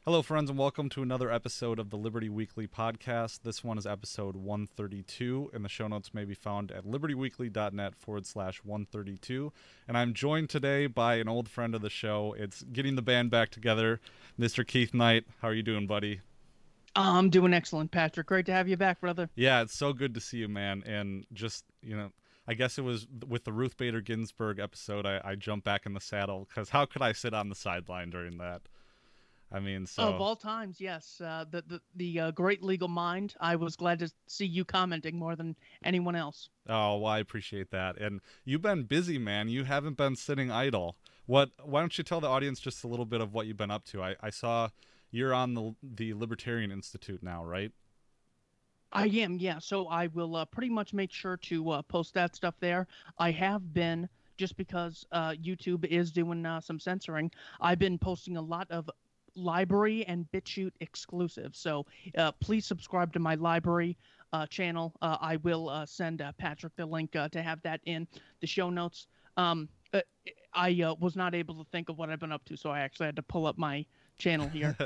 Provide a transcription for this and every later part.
Hello, friends, and welcome to another episode of the Liberty Weekly podcast. This one is episode 132, and the show notes may be found at libertyweekly.net/132. And I'm joined today by an old friend of the show. It's getting the band back together, Mr. Keith Knight. How are you doing, buddy? I'm doing excellent, Patrick. Great to have you back, brother. Yeah, it's so good to see you, man. And just, I guess it was with the Ruth Bader Ginsburg episode, I jumped back in the saddle because how could I sit on the sideline during that? I mean, Of so all times, yes, the great legal mind. I was glad to see you commenting more than anyone else. Oh, well, I appreciate that. And you've been busy, man. You haven't been sitting idle. Why don't you tell the audience just a little bit of what you've been up to? I saw you're on the Libertarian Institute now, right? I am, yeah. So I will pretty much make sure to post that stuff there. I have been just because YouTube is doing some censoring. I've been posting a lot of library and BitChute exclusives. So please subscribe to my library channel. I will send Patrick the link to have that in the show notes. Um, uh, I was not able to think of what I've been up to, so I actually had to pull up my channel here.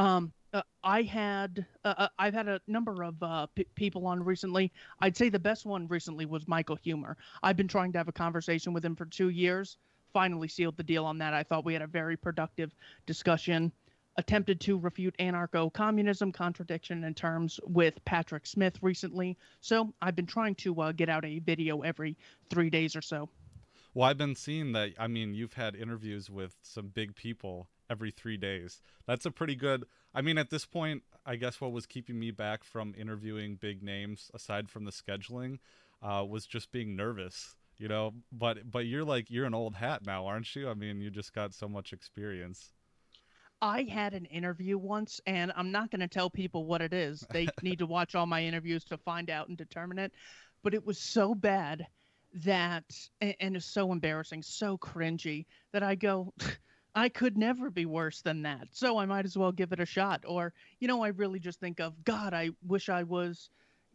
I've had a number of people on recently. I'd say the best one recently was Michael Humer. I've been trying to have a conversation with him for 2 years. Finally sealed the deal on that. I thought we had a very productive discussion. Attempted to refute anarcho-communism contradiction in terms with Patrick Smith recently. So I've been trying to get out a video every 3 days or so. Well, I've been seeing that. I mean, you've had interviews with some big people every 3 days. That's a pretty good. I mean, at this point, I guess what was keeping me back from interviewing big names, aside from the scheduling, was just being nervous. But you're an old hat now, aren't you? I mean, you just got so much experience. I had an interview once, and I'm not going to tell people what it is. They need to watch all my interviews to find out and determine it. But it was so bad and it's so embarrassing, so cringy that I go, I could never be worse than that. So I might as well give it a shot. Or, I really just think of, God, I wish I was,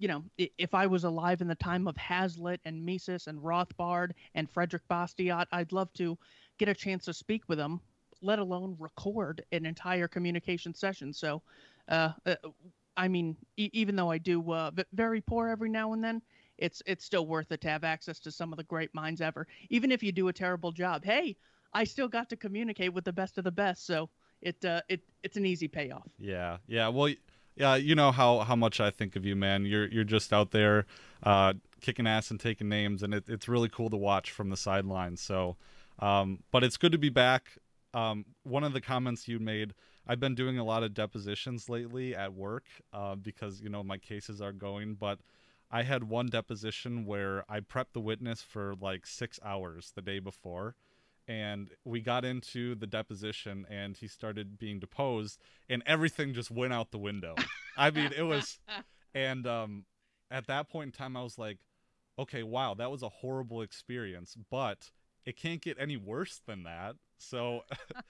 if I was alive in the time of Hazlitt and Mises and Rothbard and Frederick Bastiat, I'd love to get a chance to speak with them, let alone record an entire communication session. So, uh, uh, I mean, even though I do very poor every now and then, it's still worth it to have access to some of the great minds ever. Even if you do a terrible job, hey, I still got to communicate with the best of the best. So it's an easy payoff. Yeah, yeah. Well, yeah. You know how much I think of you, man. You're just out there, kicking ass and taking names, and it's really cool to watch from the sidelines. So, but it's good to be back. One of the comments you made, I've been doing a lot of depositions lately at work, because my cases are going. But I had one deposition where I prepped the witness for like 6 hours the day before, and we got into the deposition and he started being deposed and everything just went out the window. I mean, it was, and at that point in time I was like, okay, wow, that was a horrible experience, but it can't get any worse than that. So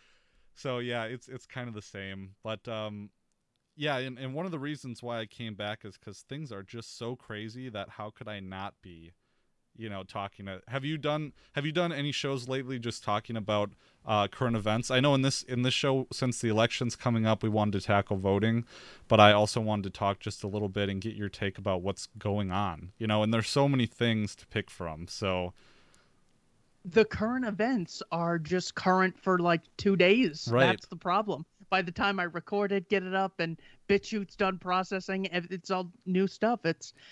so yeah, it's kind of the same. But yeah, and one of the reasons why I came back is because things are just so crazy that how could I not be, talking to, have you done any shows lately just talking about current events? I know in this show, since the election's coming up, we wanted to tackle voting, but I also wanted to talk just a little bit and get your take about what's going on, and there's so many things to pick from. So The current events are just current for like 2 days. right. That's the problem. By the time I record it, get it up, and BitChute's done processing, it's all new stuff.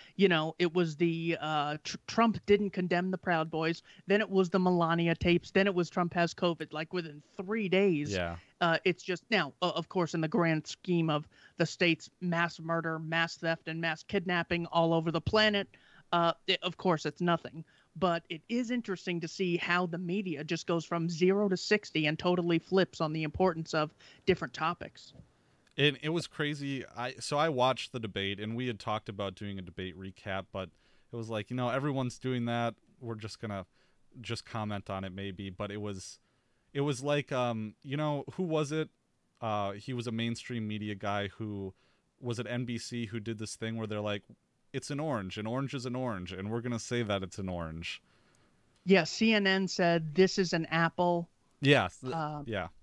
It was the Trump didn't condemn the Proud Boys. Then it was the Melania tapes. Then it was Trump has COVID. Like within 3 days, Yeah. it's just now, of course, in the grand scheme of the state's mass murder, mass theft, and mass kidnapping all over the planet, of course, it's nothing. But it is interesting to see how the media just goes from 0 to 60 and totally flips on the importance of different topics. It was crazy. I watched the debate, and we had talked about doing a debate recap, but it was like, everyone's doing that. We're just gonna just comment on it maybe, but it was like, who was it? He was a mainstream media guy who was at NBC, who did this thing where they're like, it's an orange. An orange is an orange, and we're gonna say that it's an orange. Yeah, CNN said this is an apple. Yeah, Uh, yeah.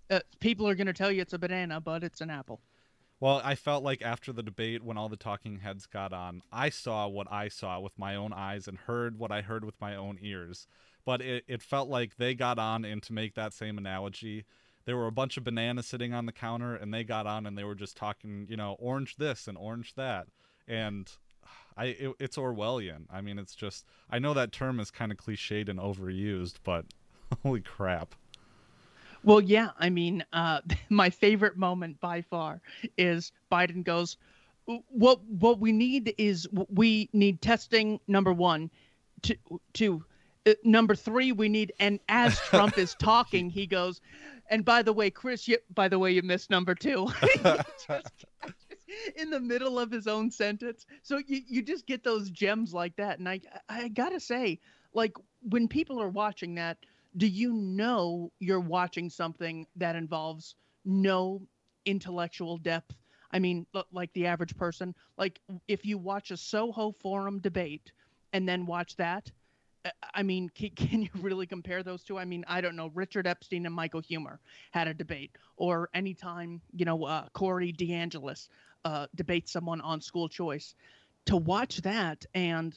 People are going to tell you it's a banana, but it's an apple. Well, I felt like after the debate, when all the talking heads got on, I saw what I saw with my own eyes and heard what I heard with my own ears. But it felt like they got on, and to make that same analogy, there were a bunch of bananas sitting on the counter, and they got on and they were just talking, orange this and orange that. And it's Orwellian. I mean, it's just, I know that term is kind of cliched and overused, but holy crap. Well, yeah, I mean, my favorite moment by far is Biden goes, What we need is we need testing, number one, to number three, we need, and as Trump is talking, he goes, and by the way, Chris, by the way, you missed number two. Just in the middle of his own sentence. So you just get those gems like that. And I gotta say, like, when people are watching that, do you know you're watching something that involves no intellectual depth? I mean, like the average person, like if you watch a Soho Forum debate and then watch that, I mean, can you really compare those two? I mean, I don't know. Richard Epstein and Michael Humer had a debate, or anytime, Corey DeAngelis debates someone on school choice. To watch that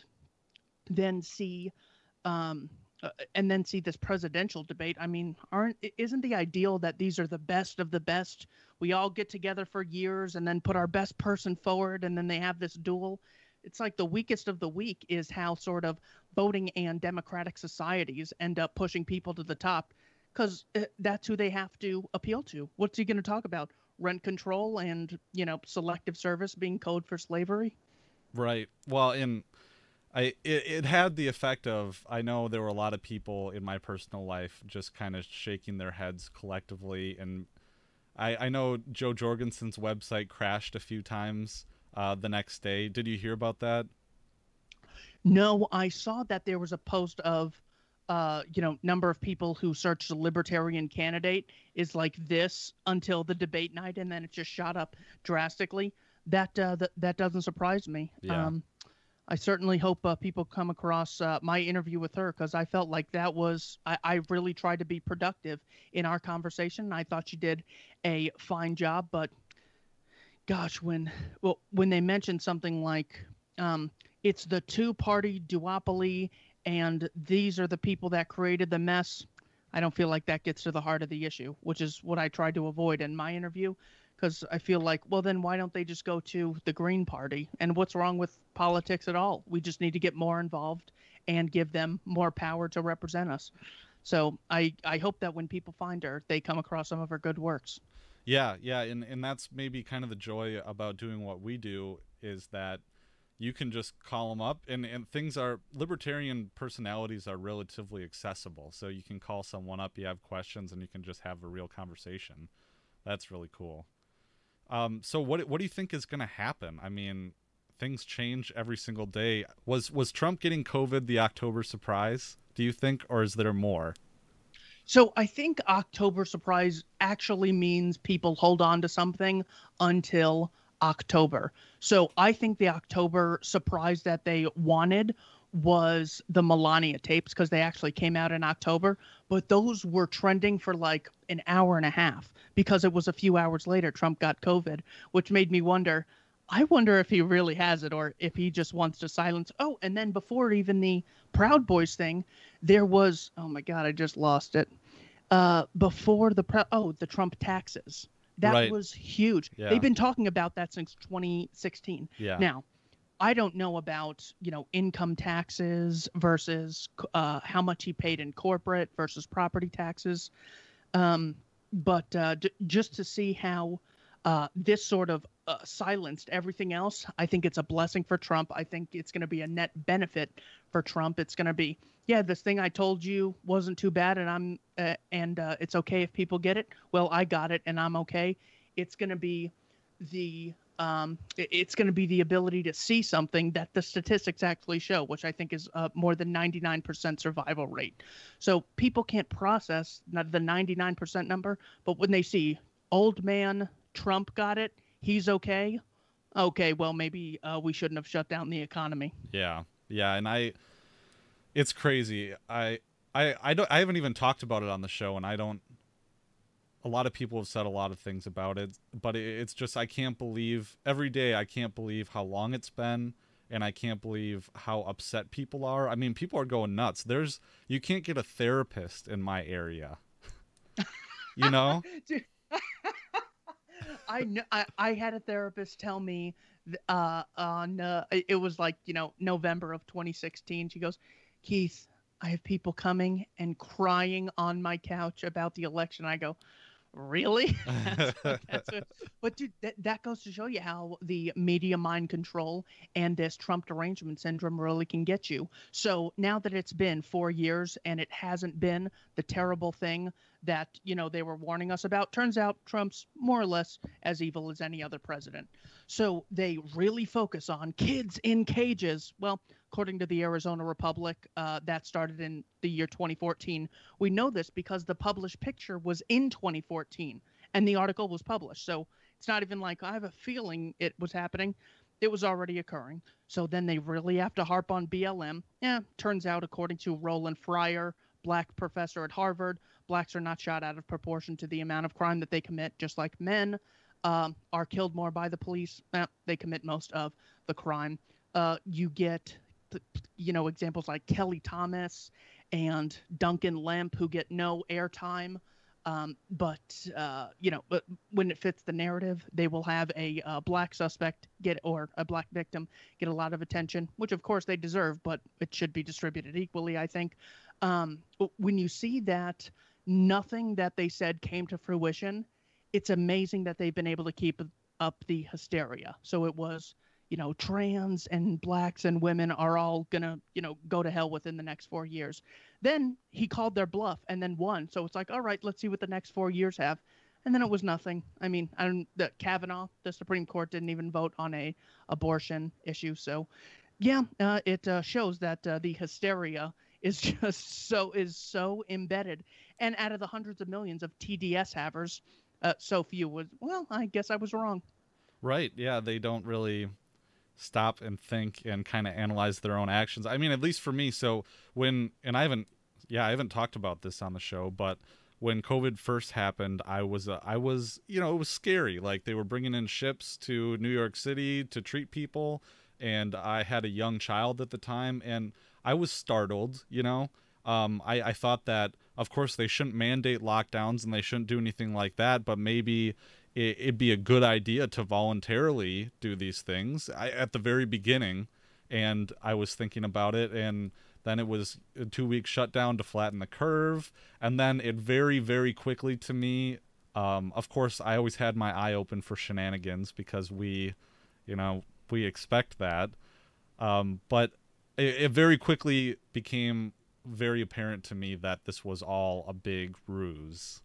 then see, um, and then see this presidential debate. I mean, isn't the ideal that these are the best of the best? We all get together for years and then put our best person forward, and then they have this duel. It's like the weakest of the weak is how sort of voting and democratic societies end up pushing people to the top, because that's who they have to appeal to. What's he going to talk about? Rent control and, selective service being code for slavery? Right. Well, it had the effect of, I know there were a lot of people in my personal life just kind of shaking their heads collectively, and I know Joe Jorgensen's website crashed a few times the next day. Did you hear about that? No, I saw that there was a post of, number of people who searched a libertarian candidate is like this until the debate night, and then it just shot up drastically. That doesn't surprise me. Yeah. I certainly hope people come across my interview with her, because I felt like I really tried to be productive in our conversation. I thought she did a fine job, but gosh, when they mentioned something like, it's the two-party duopoly and these are the people that created the mess, I don't feel like that gets to the heart of the issue, which is what I tried to avoid in my interview, because I feel like, well, then why don't they just go to the Green Party? And what's wrong with politics at all? We just need to get more involved and give them more power to represent us. So I hope that when people find her, they come across some of her good works. Yeah, yeah, and that's maybe kind of the joy about doing what we do, is that you can just call them up, and things are, libertarian personalities are relatively accessible, so you can call someone up, you have questions, and you can just have a real conversation. That's really cool. So what do you think is going to happen? I mean, things change every single day. Was Trump getting COVID the October surprise, do you think, or is there more? So I think October surprise actually means people hold on to something until October. So I think the October surprise that they wanted was the Melania tapes, because they actually came out in October, but those were trending for like an hour and a half because it was a few hours later Trump got COVID, which made me wonder. I wonder if he really has it or if he just wants to silence. Oh, and then before even the Proud Boys thing, there was, oh my God, I just lost it. Before the Trump taxes. That Right. was huge. They've Yeah. been talking about that since 2016. Yeah. Now, I don't know about, income taxes versus how much he paid in corporate versus property taxes. Um, but just to see how this sort of silenced everything else, I think it's a blessing for Trump. I think it's going to be a net benefit for Trump. It's going to be, yeah, this thing I told you wasn't too bad, and it's okay if people get it. Well, I got it, and I'm okay. It's going to be it's going to be the ability to see something that the statistics actually show, which I think is more than 99% survival rate. So people can't process the 99% number, but when they see old man Trump got it, he's okay. Okay, well maybe we shouldn't have shut down the economy. Yeah. Yeah, and it's crazy. I don't, I haven't even talked about it on the show, and I don't, a lot of people have said a lot of things about it, but it's just I can't believe every day. I can't believe how long it's been, and I can't believe how upset people are. I mean, people are going nuts. There's you can't get a therapist in my area. You know? Dude, I know I had a therapist tell me on it was like, November of 2016. She goes, "Keith, I have people coming and crying on my couch about the election." I go, "Really?" That's what, but dude, that goes to show you how the media mind control and this Trump derangement syndrome really can get you. So now that it's been 4 years and it hasn't been the terrible thing that they were warning us about, turns out Trump's more or less as evil as any other president. So they really focus on kids in cages. Well, according to the Arizona Republic, that started in the year 2014. We know this because the published picture was in 2014 and the article was published. So it's not even like I have a feeling it was happening. It was already occurring. So then they really have to harp on BLM. Yeah, turns out, according to Roland Fryer, black professor at Harvard, blacks are not shot out of proportion to the amount of crime that they commit, just like men are killed more by the police. They commit most of the crime. You get, examples like Kelly Thomas and Duncan Lemp, who get no airtime. But when it fits the narrative, they will have a black suspect or a black victim get a lot of attention, which of course they deserve, but it should be distributed equally, I think. When you see that nothing that they said came to fruition, it's amazing that they've been able to keep up the hysteria. So it was, trans and blacks and women are all gonna, go to hell within the next 4 years. Then he called their bluff and then won. So it's like, all right, let's see what the next 4 years have. And then it was nothing. I mean, the Kavanaugh, the Supreme Court didn't even vote on a abortion issue. So, yeah, it shows that the hysteria is just so embedded. And out of the hundreds of millions of TDS havers, so few was, well, I guess I was wrong. Right. Yeah, they don't really stop and think and kind of analyze their own actions. I mean, at least for me. So when and I haven't talked about this on the show, but when COVID first happened, I was, it was scary. Like they were bringing in ships to New York City to treat people, and I had a young child at the time, and I was startled. I thought that, of course, they shouldn't mandate lockdowns and they shouldn't do anything like that, but maybe it'd be a good idea to voluntarily do these things at the very beginning. And I was thinking about it, and then it was a 2 week shutdown to flatten the curve. And then it very, very quickly to me, of course, I always had my eye open for shenanigans because we expect that. But it very quickly became very apparent to me that this was all a big ruse.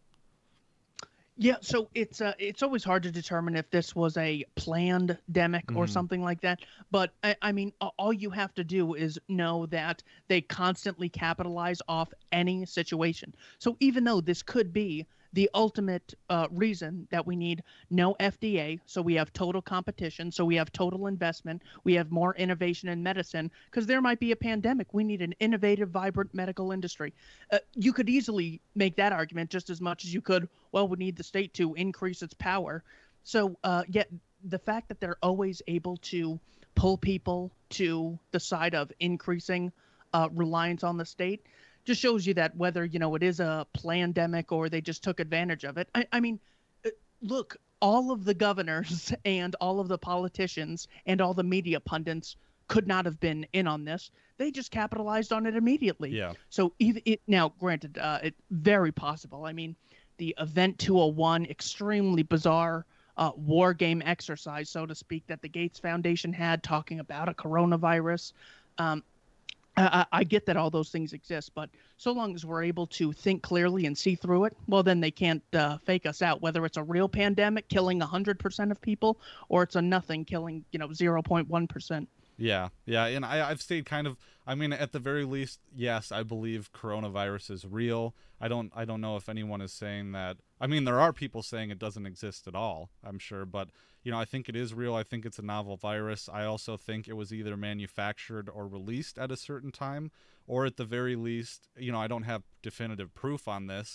Yeah, so it's always hard to determine if this was a planned demic or Mm-hmm. something like that. But I mean, all you have to do is know that they constantly capitalize off any situation. So even though this could be the ultimate reason that we need no FDA, so we have total competition, so we have total investment, we have more innovation in medicine, because there might be a pandemic. We need an innovative, vibrant medical industry. You could easily make that argument just as much as you could, well, we need the state to increase its power. So, yet the fact that they're always able to pull people to the side of increasing reliance on the state just shows you that whether, it is a pandemic or they just took advantage of it. I mean, look, all of the governors and all of the politicians and all the media pundits could not have been in on this. They just capitalized on it immediately. Yeah. So even it now, granted, it's very possible. I mean, the Event 201, extremely bizarre war game exercise, so to speak, that the Gates Foundation had talking about a coronavirus. Um, I get that all those things exist, but so long as we're able to think clearly and see through it, well, then they can't fake us out. Whether it's a real pandemic killing 100% of people, or it's a nothing killing 0.1%. Yeah, yeah, and I've stayed kind of. I mean, at the very least, yes, I believe coronavirus is real. I don't know if anyone is saying that. I mean, there are people saying it doesn't exist at all. I'm sure, but I think it is real. I think it's a novel virus. I also think it was either manufactured or released at a certain time, or at the very least, I don't have definitive proof on this.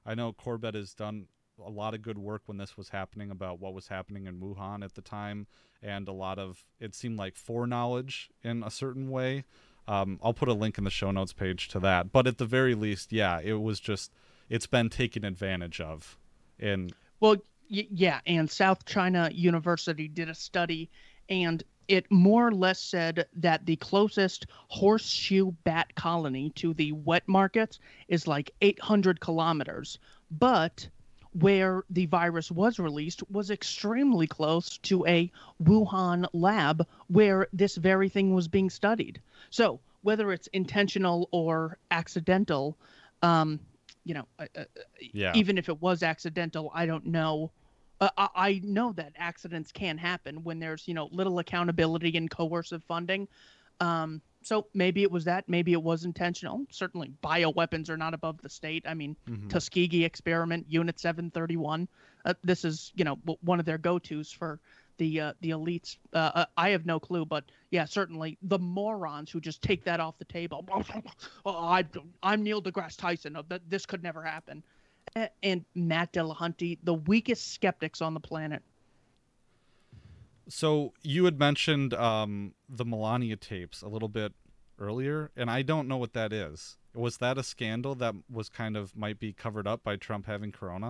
I know Corbett has done a lot of good work when this was happening about what was happening in Wuhan at the time, and a lot of it seemed like foreknowledge in a certain way. I'll put a link in the show notes page to that. But at the very least, yeah, it was just it's been taken advantage of. In Well, yeah, and South China University did a study, and it more or less said that the closest horseshoe bat colony to the wet markets is like 800 kilometers. But where the virus was released was extremely close to a Wuhan lab where this very thing was being studied. So whether it's intentional or accidental, um, you know, yeah, even if it was accidental, I don't know. I know that accidents can happen when there's little accountability and coercive funding. So maybe it was that. Maybe it was intentional. Certainly, bioweapons are not above the state. I mean, hmm Tuskegee experiment, Unit 731. This is one of their go-tos for the elites. I have no clue, but yeah, certainly the morons who just take that off the table. Oh, I'm Neil deGrasse Tyson. Oh, this could never happen. And Matt Dillahunty, the weakest skeptics on the planet. So you had mentioned the Melania tapes a little bit earlier, and I don't know what that is. Was that a scandal that was kind of might be covered up by Trump having corona?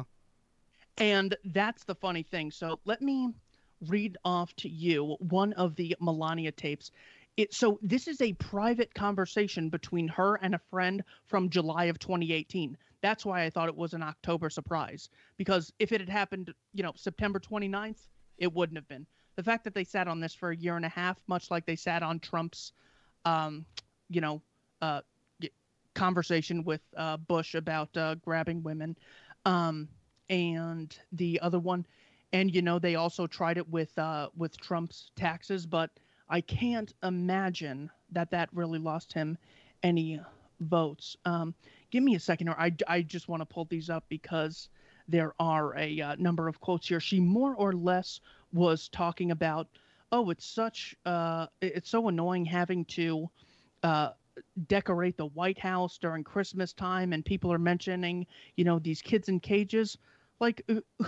And that's the funny thing. So let me read off to you one of the Melania tapes. So this is a private conversation between her and a friend from July of 2018. That's why I thought it was an October surprise. Because if it had happened, September 29th, it wouldn't have been. The fact that they sat on this for a year and a half, much like they sat on Trump's, um, you know, uh, conversation with Bush about grabbing women. Um, and the other one, and they also tried it with Trump's taxes, but I can't imagine that really lost him any votes. Give me a second, or I just want to pull these up because there are a number of quotes here. She more or less was talking about, oh, it's so annoying having to uh, decorate the White House during Christmas time, and people are mentioning, these kids in cages. Like,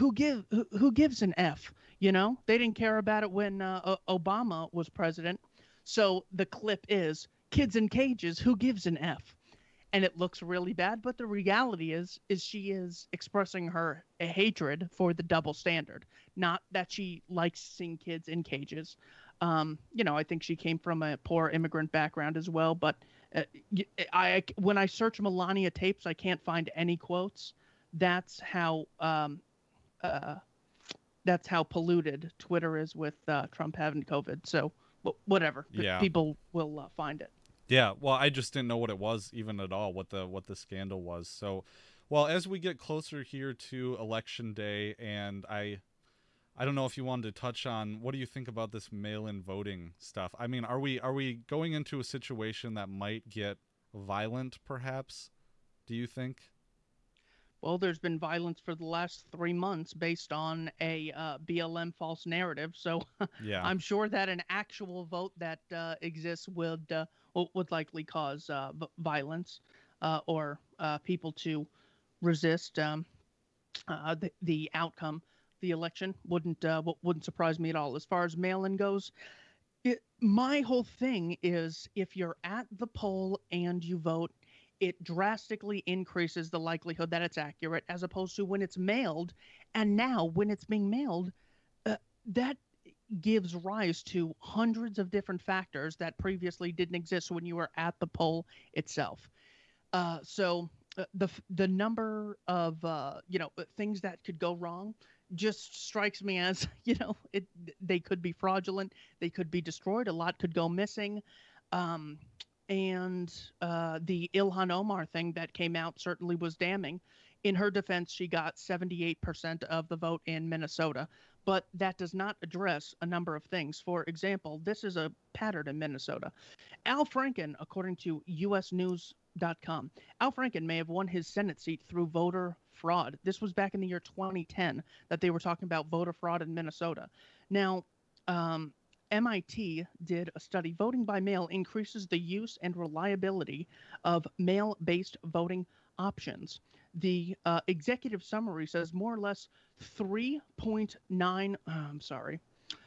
who gives an F? They didn't care about it when Obama was president. So the clip is kids in cages. Who gives an F? And it looks really bad. But the reality is she is expressing her hatred for the double standard, not that she likes seeing kids in cages. I think she came from a poor immigrant background as well. But uh, when I search Melania tapes, I can't find any quotes. That's how uh, that's how polluted Twitter is with Trump having COVID. So whatever, Yeah. people will find it. Yeah, well, I just didn't know what it was even at all, what the scandal was. So, well, as we get closer here to election day, and I don't know if you wanted to touch on what do you think about this mail-in voting stuff? I mean, are we going into a situation that might get violent, perhaps? Do you think? Well, there's been violence for the last 3 months based on a BLM false narrative. So Yeah. I'm sure that an actual vote that exists would likely cause violence or people to resist the outcome. The election wouldn't surprise me at all. As far as mail-in goes, my whole thing is if you're at the poll and you vote, it drastically increases the likelihood that it's accurate as opposed to when it's mailed. And now, when it's being mailed, that gives rise to hundreds of different factors that previously didn't exist when you were at the poll itself. So the number of things that could go wrong just strikes me as they could be fraudulent, they could be destroyed, a lot could go missing, um, and the Ilhan Omar thing that came out certainly was damning. In her defense, she got 78% of the vote in Minnesota, but that does not address a number of things. For example, this is a pattern in Minnesota. Al Franken, according to USNews.com, Al Franken may have won his Senate seat through voter fraud. This was back in the year 2010 that they were talking about voter fraud in Minnesota. Now, um, MIT did a study. Voting by mail increases the use and reliability of mail based voting options. the executive summary says more or less 3.9. I'm sorry,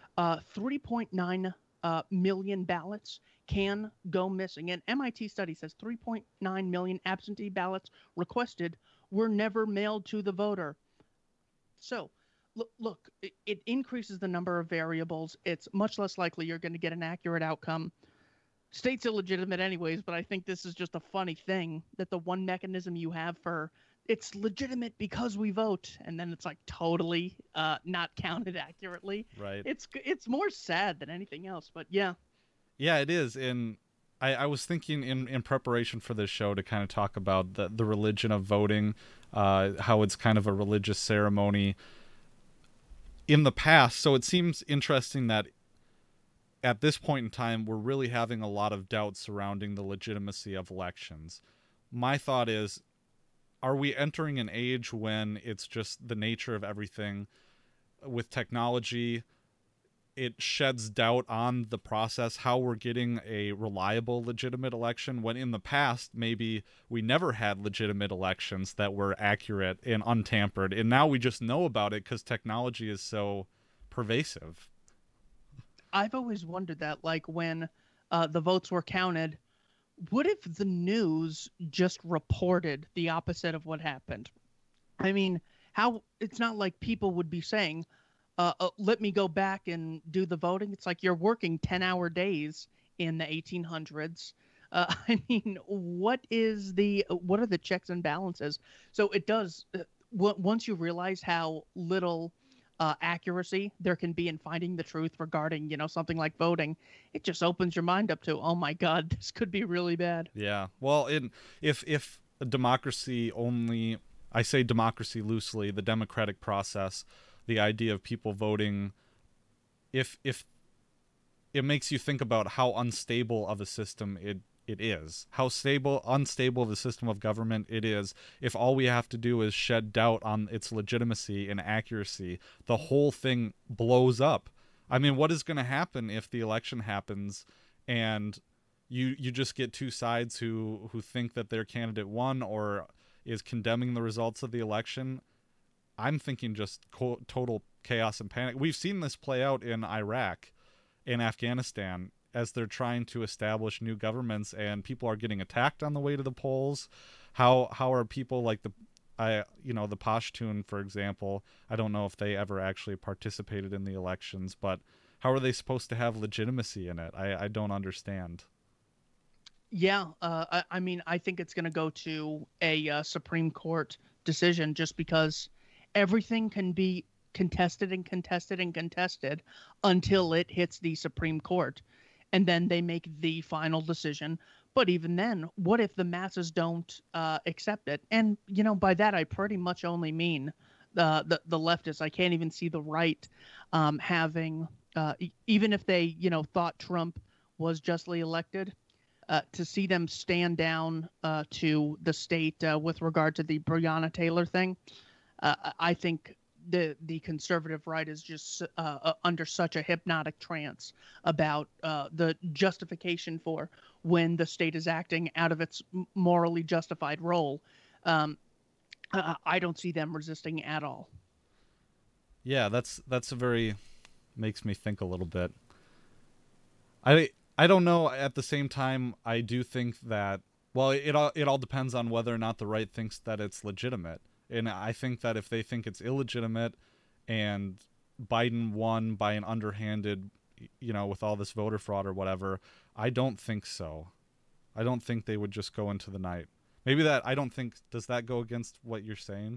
3.9 million ballots can go missing. An MIT study says 3.9 million absentee ballots requested were never mailed to the voter. So, look, it increases the number of variables. It's much less likely you're going to get an accurate outcome. State's illegitimate anyways, but I think this is just a funny thing that the one mechanism you have for it's legitimate because we vote, and then it's like totally not counted accurately. Right. It's more sad than anything else, but yeah. Yeah, it is. And I was thinking in preparation for this show to kind of talk about the religion of voting, how it's kind of a religious ceremony in the past. So it seems interesting that at this point in time, we're really having a lot of doubts surrounding the legitimacy of elections. My thought is, are we entering an age when it's just the nature of everything with technology? It sheds doubt on the process, how we're getting a reliable, legitimate election, when in the past, maybe we never had legitimate elections that were accurate and untampered. And now we just know about it because technology is so pervasive. I've always wondered that, like when the votes were counted, what if the news just reported the opposite of what happened? I mean, how it's not like people would be saying, let me go back and do the voting. It's like you're working 10-hour days in the 1800s. I mean, what are the checks and balances? So it does, once you realize how little accuracy there can be in finding the truth regarding, something like voting, it just opens your mind up to, oh my God, this could be really bad. Yeah. Well, if a democracy only, I say democracy loosely, the democratic process, the idea of people voting, if it makes you think about how unstable of a system it is, how unstable of a system of government it is, if all we have to do is shed doubt on its legitimacy and accuracy, the whole thing blows up. I mean, what is going to happen if the election happens and you just get two sides who think that their candidate won or is condemning the results of the election? I'm thinking just total chaos and panic. We've seen this play out in Iraq, in Afghanistan, as they're trying to establish new governments, and people are getting attacked on the way to the polls. How are people like the Pashtun, for example? I don't know if they ever actually participated in the elections, but how are they supposed to have legitimacy in it? I don't understand. Yeah, I mean, I think it's going to go to a Supreme Court decision just because everything can be contested and contested and contested until it hits the Supreme Court. And then they make the final decision. But even then, what if the masses don't accept it? And, by that, I pretty much only mean the leftists. I can't even see the right having, even if they, thought Trump was justly elected, to see them stand down to the state with regard to the Breonna Taylor thing. I think the conservative right is just under such a hypnotic trance about the justification for when the state is acting out of its morally justified role. I don't see them resisting at all. Yeah, that's a very, makes me think a little bit. I don't know. At the same time, I do think that, well, it all depends on whether or not the right thinks that it's legitimate. And I think that if they think it's illegitimate and Biden won by an underhanded, with all this voter fraud or whatever, I don't think so. I don't think they would just go into the night. Maybe that, I don't think, does that go against what you're saying?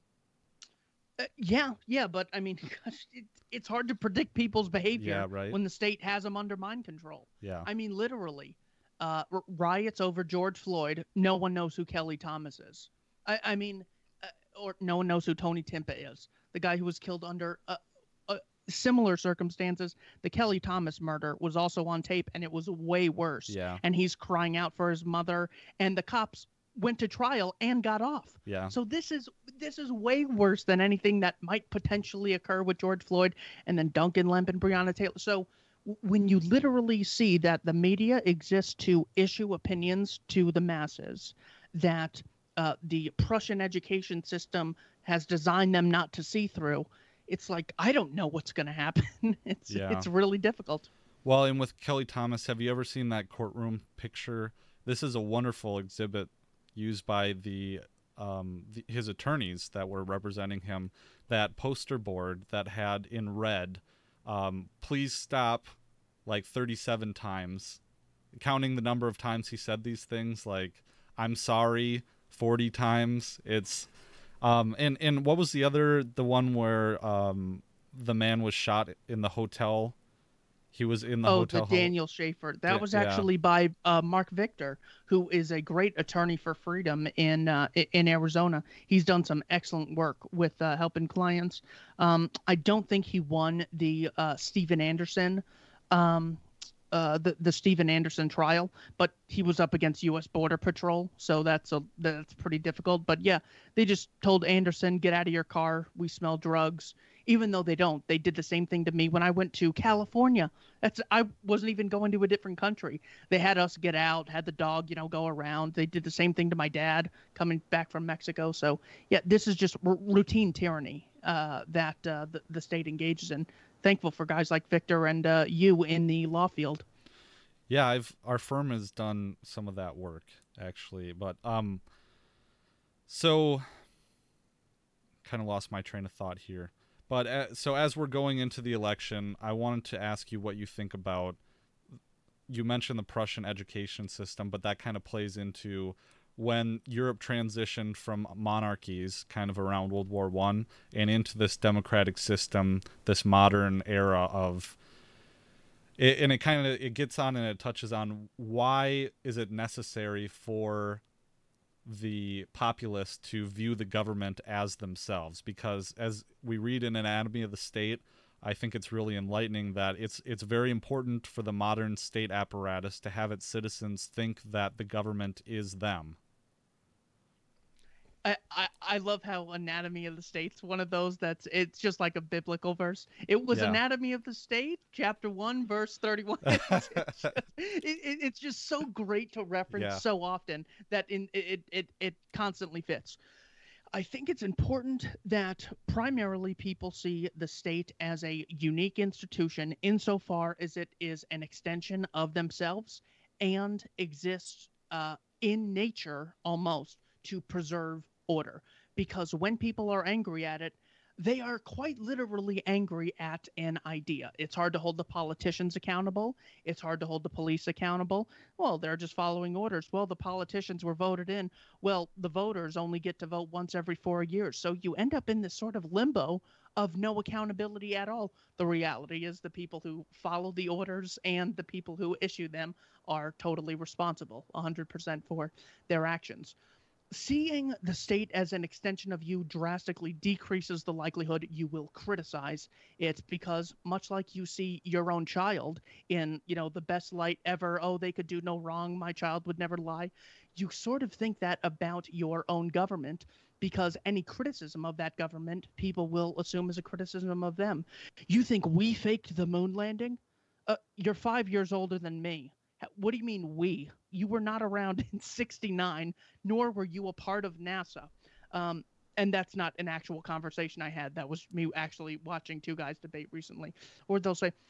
Yeah, but I mean, it's hard to predict people's behavior right. when the state has them under mind control. Yeah. I mean, literally, riots over George Floyd, no one knows who Kelly Thomas is. I mean, or no one knows who Tony Timpa is, the guy who was killed under similar circumstances. The Kelly Thomas murder was also on tape, and it was way worse. Yeah. And he's crying out for his mother, and the cops went to trial and got off. Yeah. So this is way worse than anything that might potentially occur with George Floyd and then Duncan Lemp and Breonna Taylor. So when you literally see that the media exists to issue opinions to the masses, that the Prussian education system has designed them not to see through. It's like I don't know what's going to happen. Yeah. It's really difficult. Well, and with Kelly Thomas, have you ever seen that courtroom picture? This is a wonderful exhibit used by his attorneys that were representing him. That poster board that had in red, "Please stop," like 37 times, counting the number of times he said these things. Like, "I'm sorry," 40 times. It's and what was the one where the man was shot in the hotel? He was in the Oh, the hotel hall. Daniel Schaefer. That was Yeah. actually by Mark Victor, who is a great attorney for freedom in Arizona. He's done some excellent work with helping clients. I don't think he won the Steven Anderson um, the Steven Anderson trial, but he was up against U.S. Border Patrol, so that's pretty difficult. But yeah, they just told Anderson, "Get out of your car. We smell drugs." Even though they don't, they did the same thing to me when I went to California. I wasn't even going to a different country. They had us get out, had the dog, go around. They did the same thing to my dad coming back from Mexico. So yeah, this is just routine tyranny that the state engages in. Thankful for guys like Victor and you in the law field. Yeah, our firm has done some of that work actually, but so kind of lost my train of thought here. But so as we're going into the election, I wanted to ask you what you think about. You mentioned the Prussian education system, but that kind of plays into when Europe transitioned from monarchies, kind of around World War One, and into this democratic system, this modern era of. And it kind of it gets on and it touches on why is it necessary for the populace to view the government as themselves, because as we read in Anatomy of the State, I think it's really enlightening that it's very important for the modern state apparatus to have its citizens think that the government is them. I love how Anatomy of the State's one of those it's just like a biblical verse. It was Yeah. Anatomy of the State, chapter 1, verse 31. It's just so great to reference Yeah. so often that it constantly fits. I think it's important that primarily people see the state as a unique institution insofar as it is an extension of themselves and exists in nature almost to preserve order. Because when people are angry at it, they are quite literally angry at an idea. It's hard to hold the politicians accountable. It's hard to hold the police accountable. Well, they're just following orders. Well, the politicians were voted in. Well, the voters only get to vote once every 4 years. So you end up in this sort of limbo of no accountability at all. The reality is the people who follow the orders and the people who issue them are totally responsible 100% for their actions. Seeing the state as an extension of you drastically decreases the likelihood you will criticize it, because much like you see your own child in, the best light ever, oh, they could do no wrong, my child would never lie, you sort of think that about your own government, because any criticism of that government people will assume is a criticism of them. You think we faked the moon landing? You're 5 years older than me. What do you mean we? You were not around in 69, nor were you a part of NASA. And that's not an actual conversation I had. That was me actually watching two guys debate recently. Or they'll say,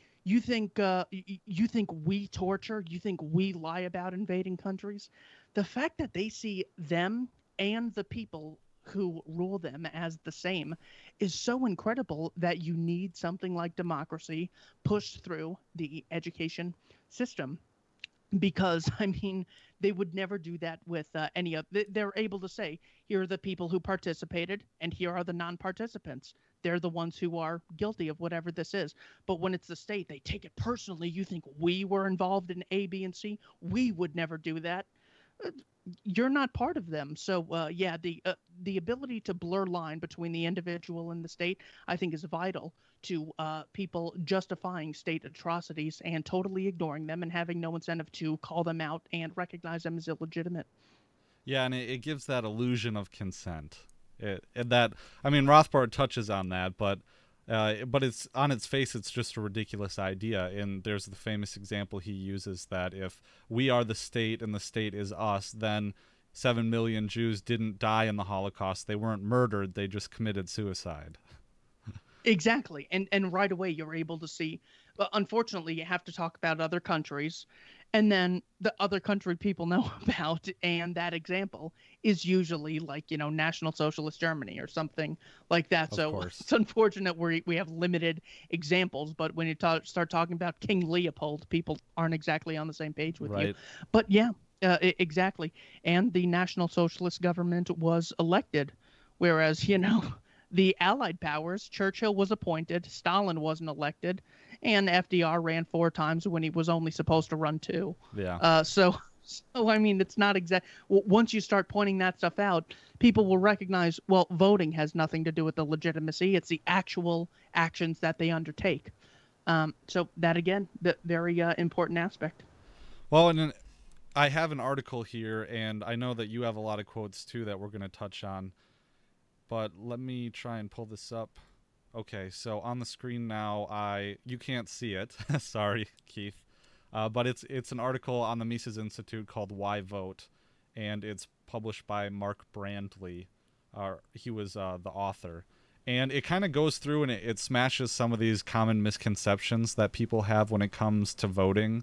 you think we torture? You think we lie about invading countries? The fact that they see them and the people who rule them as the same is so incredible that you need something like democracy pushed through the education system, because I mean they would never do that with any of. They're able to say, here are the people who participated and here are the non-participants. They're the ones who are guilty of whatever this is. But when it's the state, they take it personally. You think we were involved in A, B, and C? We would never do that. You're not part of them. So yeah, the ability to blur line between the individual and the state, I think, is vital to people justifying state atrocities and totally ignoring them and having no incentive to call them out and recognize them as illegitimate. Yeah, and it gives that illusion of consent. And that, I mean, Rothbard touches on that, but it's on its face, it's just a ridiculous idea. And there's the famous example he uses that if we are the state and the state is us, then 7 million Jews didn't die in the Holocaust. They weren't murdered, they just committed suicide. Exactly. And right away you're able to see, but unfortunately you have to talk about other countries, and then the other country people know about, and that example is usually like, National Socialist Germany or something like that. Of So course. it's unfortunate we have limited examples, but when you start talking about King Leopold, people aren't exactly on the same page with you. Right. But yeah, exactly. And the National Socialist government was elected, whereas, the Allied powers, Churchill was appointed, Stalin wasn't elected, and FDR ran 4 times when he was only supposed to run 2. Yeah. So I mean, it's not exact. Once you start pointing that stuff out, people will recognize. Well, voting has nothing to do with the legitimacy; it's the actual actions that they undertake. So that again, the very important aspect. Well, and then I have an article here, and I know that you have a lot of quotes too that we're going to touch on. But let me try and pull this up. Okay, so on the screen now, you can't see it. Sorry, Keith. But it's an article on the Mises Institute called "Why Vote," and it's published by Mark Brandley. He was the author, and it kind of goes through and it smashes some of these common misconceptions that people have when it comes to voting.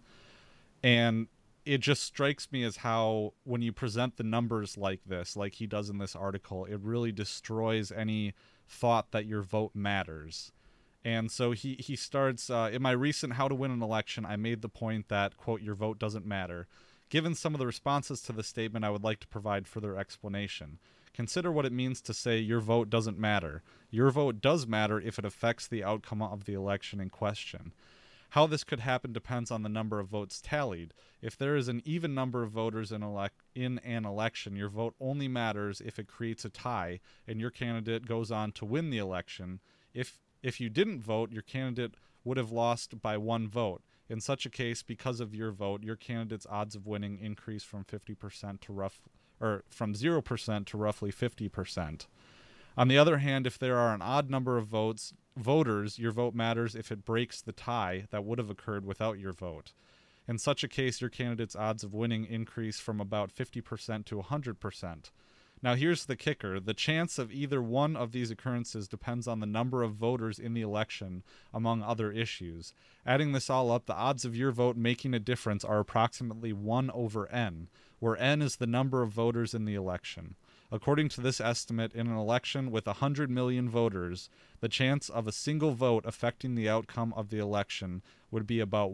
And it just strikes me as how when you present the numbers like this, like he does in this article, it really destroys any thought that your vote matters. And so he starts, in my recent How to Win an Election, I made the point that, quote, your vote doesn't matter. Given some of the responses to the statement, I would like to provide further explanation. Consider what it means to say your vote doesn't matter. Your vote does matter if it affects the outcome of the election in question. How this could happen depends on the number of votes tallied. If there is an even number of voters in an election, your vote only matters if it creates a tie and your candidate goes on to win the election. If you didn't vote, your candidate would have lost by 1 vote. In such a case, because of your vote, your candidate's odds of winning increase from 50% to from 0% to roughly 50%. On the other hand, if there are an odd number of voters, your vote matters if it breaks the tie that would have occurred without your vote. In such a case, your candidate's odds of winning increase from about 50% to 100%. Now here's the kicker. The chance of either one of these occurrences depends on the number of voters in the election, among other issues. Adding this all up, the odds of your vote making a difference are approximately 1 over n, where n is the number of voters in the election. According to this estimate, in an election with 100 million voters, the chance of a single vote affecting the outcome of the election would be about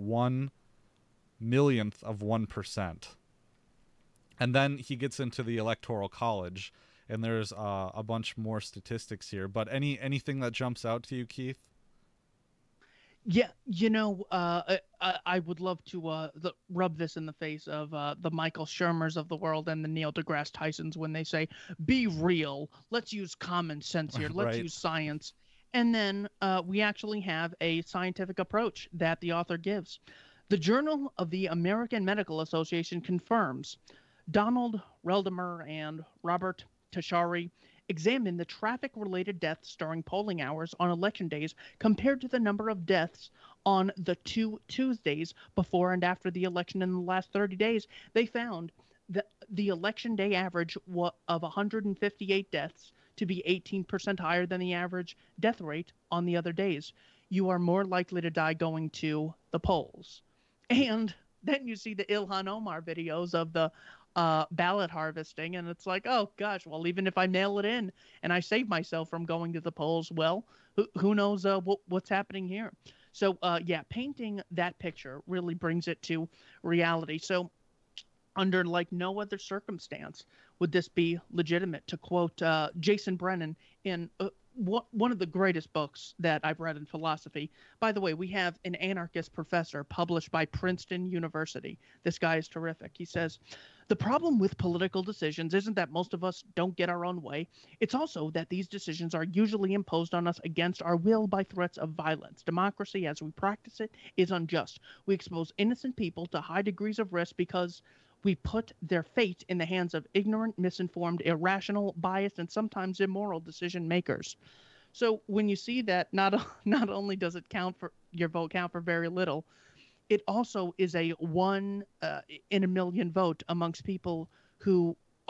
1/1,000,000th of 1%. And then he gets into the Electoral College, and there's a bunch more statistics here. But anything that jumps out to you, Keith? Yeah, I would love to rub this in the face of the Michael Shermers of the world and the Neil deGrasse Tysons when they say, "Be real. Let's use common sense here. Let's Right. use science." And then we actually have a scientific approach that the author gives. The Journal of the American Medical Association confirms Donald Reldemer and Robert Tashari examined the traffic-related deaths during polling hours on election days compared to the number of deaths on the 2 Tuesdays before and after the election in the last 30 days. They found that the election day average of 158 deaths to be 18% higher than the average death rate on the other days. You are more likely to die going to the polls. And then you see the Ilhan Omar videos of the ballot harvesting, and it's like, oh gosh, well, even if I mail it in and I save myself from going to the polls, well, who knows what's happening here? So, yeah, painting that picture really brings it to reality. So, under like no other circumstance would this be legitimate. To quote Jason Brennan in one of the greatest books that I've read in philosophy. By the way, we have an anarchist professor published by Princeton University. This guy is terrific. He says, the problem with political decisions isn't that most of us don't get our own way. It's also that these decisions are usually imposed on us against our will by threats of violence. Democracy, as we practice it, is unjust. We expose innocent people to high degrees of risk because we put their fate in the hands of ignorant, misinformed, irrational, biased, and sometimes immoral decision makers. So when you see that, not only does it count for your vote count for very little, it also is a one in a million vote amongst people who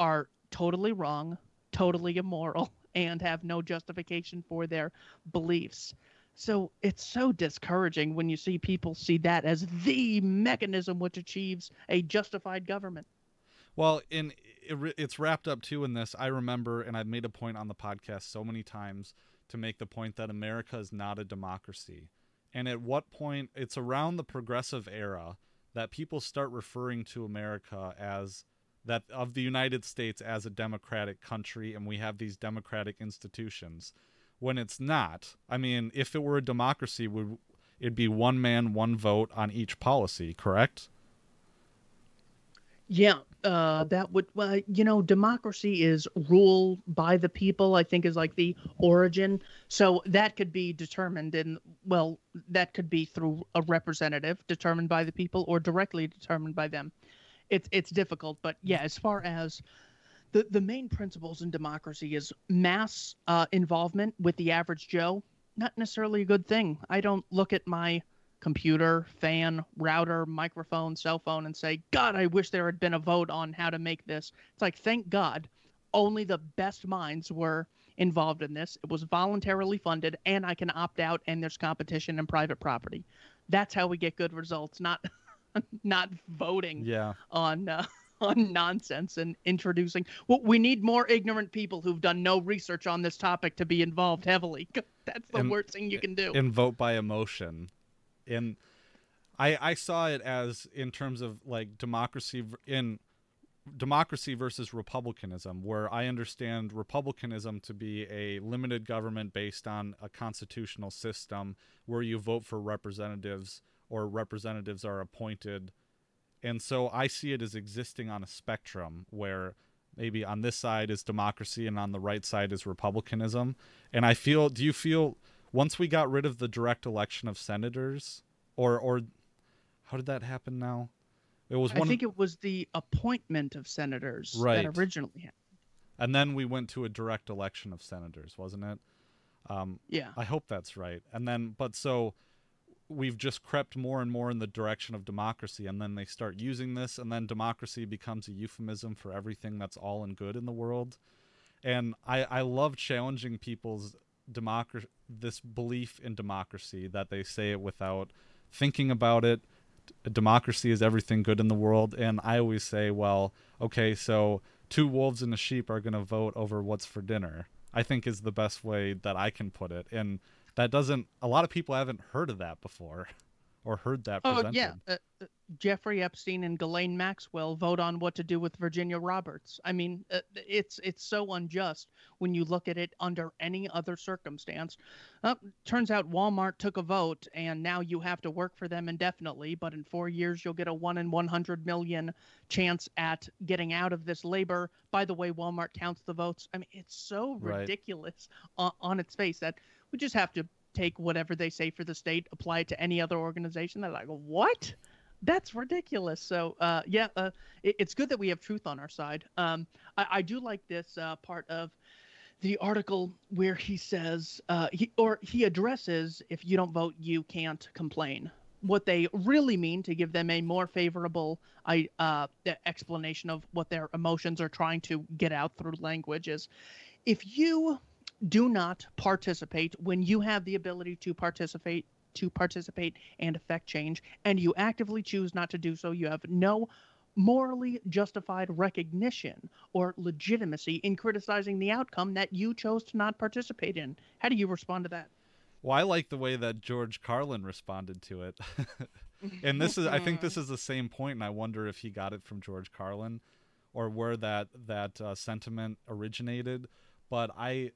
are totally wrong, totally immoral, and have no justification for their beliefs. So it's so discouraging when you see people see that as the mechanism which achieves a justified government. Well, it's wrapped up too in this. I remember, and I've made a point on the podcast so many times to make the point that America is not a democracy. And at what point, it's around the progressive era that people start referring to America as that of the United States as a democratic country, and we have these democratic institutions when it's not. I mean, if it were a democracy, would it'd be one man, one vote on each policy, correct? Yeah, that would, well, democracy is rule by the people, I think is like the origin. So that could be determined in, well, that could be through a representative determined by the people or directly determined by them. It's difficult, but yeah, as far as the main principles in democracy is mass involvement with the average Joe, not necessarily a good thing. I don't look at my computer, fan, router, microphone, cell phone, and say, God, I wish there had been a vote on how to make this. It's like, thank God, only the best minds were involved in this. It was voluntarily funded, and I can opt out, and there's competition and private property. That's how we get good results, not not voting Yeah. on on nonsense and introducing. Well, we need more ignorant people who've done no research on this topic to be involved heavily. That's the And worst thing you can do. and vote by emotion. And I saw it as in terms of like in democracy versus republicanism, where I understand republicanism to be a limited government based on a constitutional system where you vote for representatives or representatives are appointed. And so I see it as existing on a spectrum where maybe on this side is democracy and on the right side is republicanism. And do you feel once we got rid of the direct election of senators, or how did that happen now? It was I one of, think it was the appointment of senators that right. originally happened. And then we went to a direct election of senators, wasn't it? Yeah. I hope that's right. And then, but so we've just crept more and more in the direction of democracy, and then they start using this, and then democracy becomes a euphemism for everything that's all and good in the world. And I love challenging people's this belief in democracy, that they say it without thinking about it. Democracy is everything good in the world. And I always say, well, okay, so two wolves and a sheep are going to vote over what's for dinner, I think is the best way that I can put it. And that doesn't, a lot of people haven't heard of that before or heard that Oh yeah, presented. Jeffrey Epstein and Ghislaine Maxwell vote on what to do with Virginia Roberts. I mean, it's so unjust when you look at it under any other circumstance. Turns out Walmart took a vote, and now you have to work for them indefinitely. But in 4 years, you'll get a 1 in 100 million chance at getting out of this labor. By the way, Walmart counts the votes. I mean, it's so Right. ridiculous on its face that we just have to take whatever they say for the state, apply it to any other organization. They're like, what? That's ridiculous. So, yeah, it's good that we have truth on our side. I do like this part of the article where he says, he addresses, if you don't vote, you can't complain. What they really mean, to give them a more favorable explanation of what their emotions are trying to get out through language, is if you do not participate when you have the ability to participate and affect change, and you actively choose not to do so, you have no morally justified recognition or legitimacy in criticizing the outcome that you chose to not participate in. How do you respond to that? Well, I like the way that George Carlin responded to it. And I think this is the same point, and I wonder if he got it from George Carlin or where that sentiment originated. But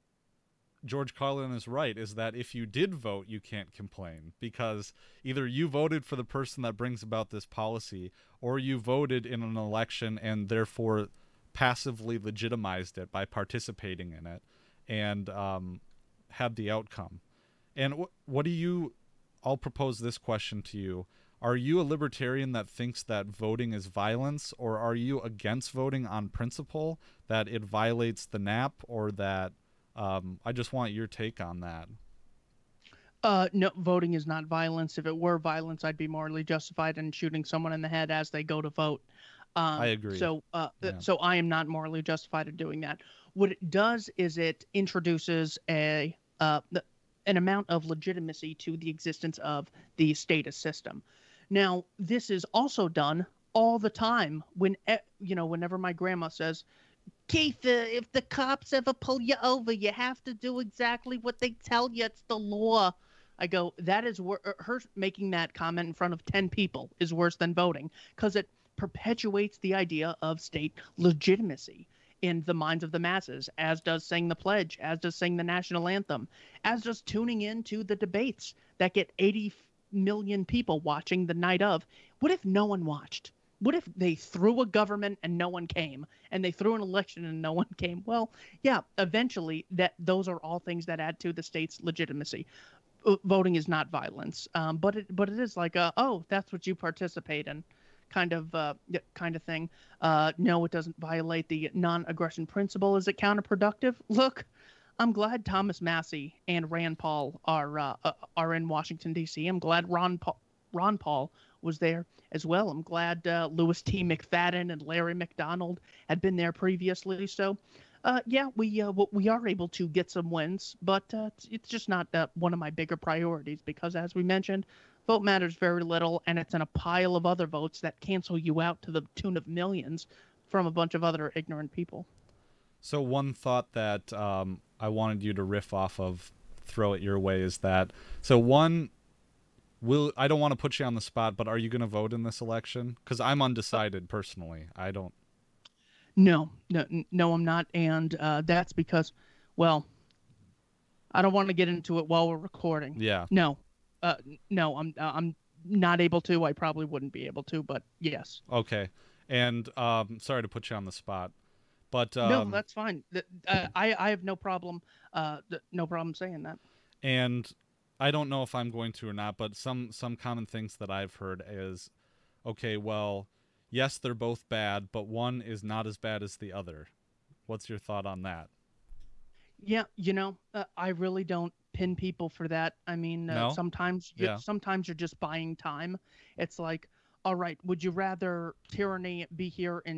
George Carlin is right, is that if you did vote, you can't complain, because either you voted for the person that brings about this policy, or you voted in an election and therefore passively legitimized it by participating in it and had the outcome. And what do you? I'll propose this question to you. Are you a libertarian that thinks that voting is violence, or are you against voting on principle, that it violates the NAP, or that I just want your take on that. No, voting is not violence. If it were violence, I'd be morally justified in shooting someone in the head as they go to vote. I agree. Yeah. So I am not morally justified in doing that. What it does is it introduces an amount of legitimacy to the existence of the status system. Now, this is also done all the time whenever my grandma says, Keith, if the cops ever pull you over, you have to do exactly what they tell you. It's the law. I go, that is her making that comment in front of 10 people is worse than voting because it perpetuates the idea of state legitimacy in the minds of the masses, as does saying the pledge, as does saying the national anthem, as does tuning into the debates that get 80 million people watching the night of. What if no one watched? What if they threw a government and no one came, and they threw an election and no one came? Well, yeah, eventually those are all things that add to the state's legitimacy. Voting is not violence, but it is like oh, that's what you participate in, kind of thing. No, it doesn't violate the non-aggression principle. Is it counterproductive? Look, I'm glad Thomas Massey and Rand Paul are in Washington D.C. I'm glad Ron Paul was there as well. I'm glad Louis T. McFadden and Larry McDonald had been there previously. So, yeah, we are able to get some wins, but it's just not one of my bigger priorities because, as we mentioned, vote matters very little, and it's in a pile of other votes that cancel you out to the tune of millions from a bunch of other ignorant people. So one thought that I wanted you to riff off of, throw it your way, is that so one. I don't want to put you on the spot, but are you going to vote in this election? Because I'm undecided personally. I don't. No, no, no, I'm not, and that's because, well, I don't want to get into it while we're recording. Yeah. No, no, I'm not able to. I probably wouldn't be able to, but yes. Okay. And sorry to put you on the spot, but No, that's fine. I have no problem. No problem saying that. and I don't know if I'm going to or not, but some common things that I've heard is, okay, well, yes, they're both bad, but one is not as bad as the other. What's your thought on that? Yeah, I really don't pin people for that. I mean, No? Yeah. sometimes you're just buying time. It's like, all right, would you rather tyranny be here in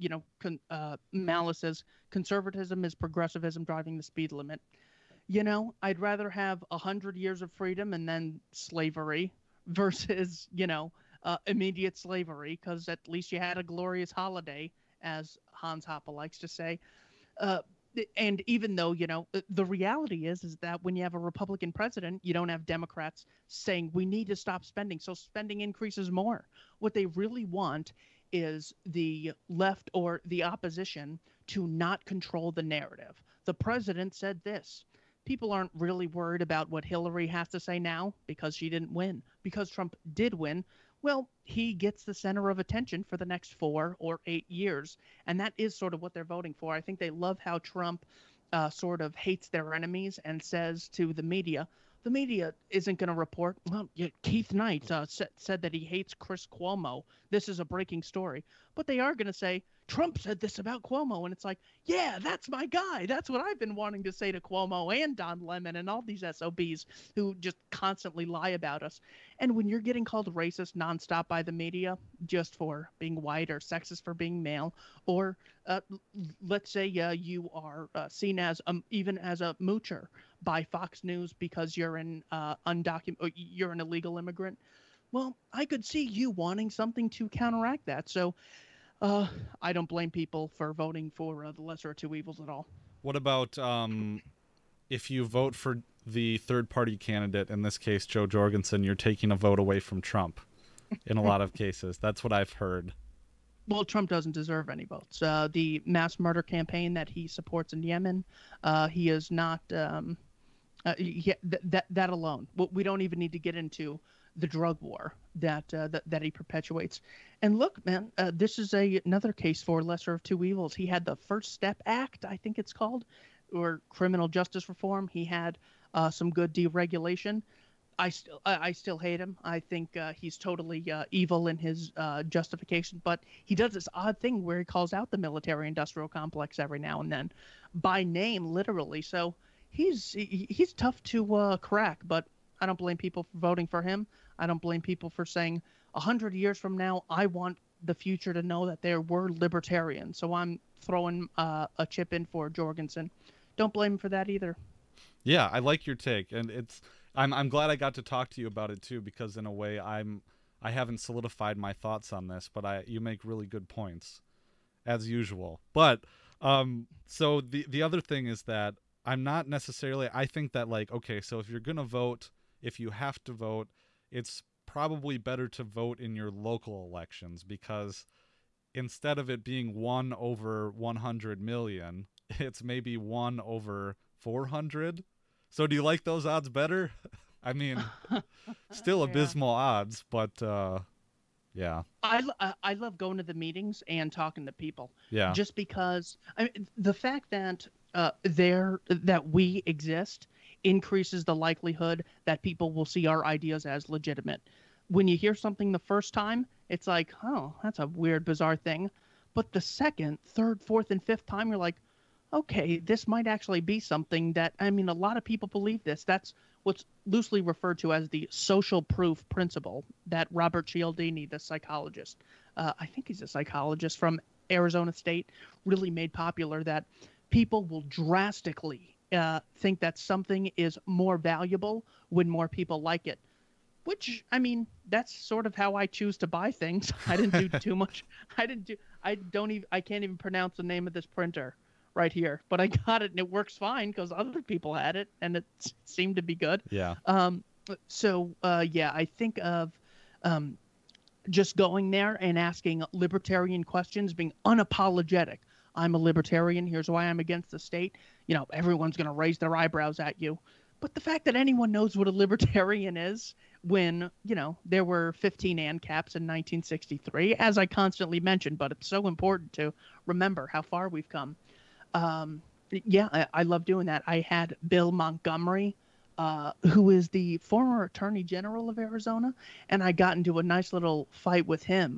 Malice says conservatism is progressivism driving the speed limit. I'd rather have 100 years of freedom and then slavery versus, immediate slavery, because at least you had a glorious holiday, as Hans Hoppe likes to say. Uh, and even though, the reality is that when you have a Republican president, you don't have Democrats saying we need to stop spending, so spending increases more. What they really want is the left or the opposition to not control the narrative. The president said this. People aren't really worried about what Hillary has to say now because she didn't win. Because Trump did win, well, he gets the center of attention for the next 4 or 8 years. And that is sort of what they're voting for. I think they love how Trump sort of hates their enemies and says to the media isn't going to report. Well, yeah, Keith Knight said that he hates Chris Cuomo. This is a breaking story. But they are going to say, Trump said this about Cuomo. And it's like, yeah, that's my guy. That's what I've been wanting to say to Cuomo and Don Lemon and all these SOBs who just constantly lie about us. And when you're getting called racist nonstop by the media just for being white or sexist for being male, or let's say you are seen as even as a moocher by Fox News because you're you're an illegal immigrant. Well, I could see you wanting something to counteract that. So I don't blame people for voting for the lesser of two evils at all. What about if you vote for the third party candidate, in this case Joe Jorgensen, you're taking a vote away from Trump in a lot of cases. That's what I've heard. Well, Trump doesn't deserve any votes. The mass murder campaign that he supports in Yemen, he is not. That alone, we don't even need to get into the drug war that he perpetuates. And look, man, this is another case for lesser of two evils. He had the First Step Act, I think it's called, or criminal justice reform. He had some good deregulation. I still hate him. I think he's totally evil in his justification. But he does this odd thing where he calls out the military-industrial complex every now and then, by name, literally. So he's tough to crack. But I don't blame people for voting for him. I don't blame people for saying 100 years from now I want the future to know that there were libertarians. So I'm throwing a chip in for Jorgensen. Don't blame him for that either. Yeah, I like your take, and I'm glad I got to talk to you about it too, because in a way I haven't solidified my thoughts on this, but you make really good points as usual. But so the other thing is that I'm not necessarily, I think that, like, okay, so if you're going to vote, if you have to vote, it's probably better to vote in your local elections, because instead of it being 1 over 100 million, it's maybe 1 over 400. So do you like those odds better? I mean, still Yeah. abysmal odds, but yeah. I love going to the meetings and talking to people, Yeah. just because the fact that that we exist increases the likelihood that people will see our ideas as legitimate. When you hear something the first time, it's like, oh, that's a weird, bizarre thing. But the second, third, fourth, and fifth time, you're like, okay, this might actually be something that, I mean, a lot of people believe this. That's what's loosely referred to as the social proof principle that Robert Cialdini, the psychologist, I think he's a psychologist from Arizona State, really made popular, that people will drastically think that something is more valuable when more people like it. Which, I mean, that's sort of how I choose to buy things. I didn't do too much. I can't even pronounce the name of this printer right here, but I got it and it works fine because other people had it and it seemed to be good. Yeah. Yeah, I think of um, just going there and asking libertarian questions, being unapologetic. I'm a libertarian. Here's why I'm against the state. You know, everyone's going to raise their eyebrows at you. But the fact that anyone knows what a libertarian is, when, you know, there were 15 ANCAPs in 1963, as I constantly mention, but it's so important to remember how far we've come. Um, yeah, I love doing that. I had Bill Montgomery, who is the former Attorney General of Arizona, and I got into a nice little fight with him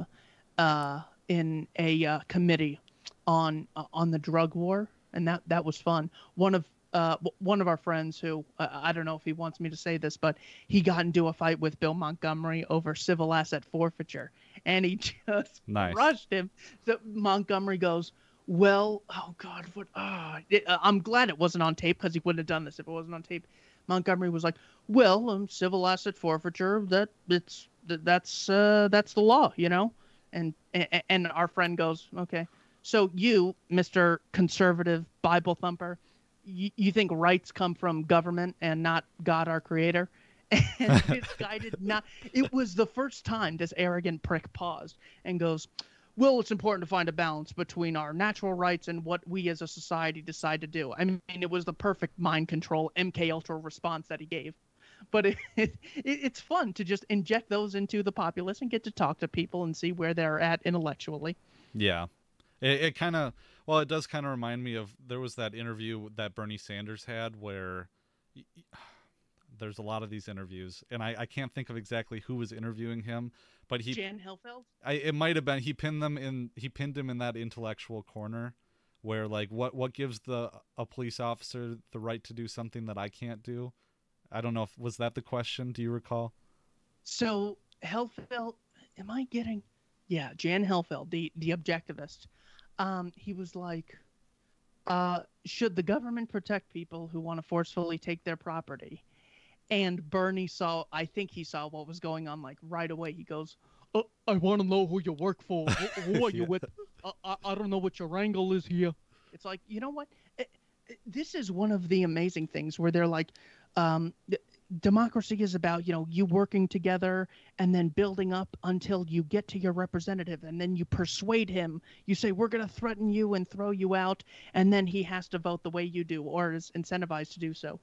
in a committee on the drug war, and that was fun. One of our friends who I don't know if he wants me to say this, but he got into a fight with Bill Montgomery over civil asset forfeiture, and he just Nice. crushed him. So Montgomery goes, well, oh God, what? I'm glad it wasn't on tape because he wouldn't have done this if it wasn't on tape. Montgomery was like, well, civil asset forfeiture, that's the law, you know. And our friend goes, okay, so you, Mr. Conservative Bible thumper, you think rights come from government and not God, our creator? And this guy did not. It was the first time this arrogant prick paused and goes, well, it's important to find a balance between our natural rights and what we as a society decide to do. I mean, it was the perfect mind control MK Ultra response that he gave. But it's fun to just inject those into the populace and get to talk to people and see where they're at intellectually. Yeah. It kind of, well, it does kind of remind me of, there was that interview that Bernie Sanders had where there's a lot of these interviews, and I can't think of exactly who was interviewing him, but Jan Helfeld? it might have been, he pinned him in that intellectual corner where, like, what gives a police officer the right to do something that I can't do? I don't know if, was that the question? Do you recall? So Helfeld, am I getting? Yeah, Jan Helfeld, the objectivist. He was like, should the government protect people who want to forcefully take their property? And Bernie saw, I think he saw what was going on, like right away. He goes, I want to know who you work for. Who are you Yeah. with? I don't know what your angle is here. It's like, you know what? This is one of the amazing things where they're like, democracy is about, you know, you working together and then building up until you get to your representative, and then you persuade him. You say, we're going to threaten you and throw you out, and then he has to vote the way you do or is incentivized to do so.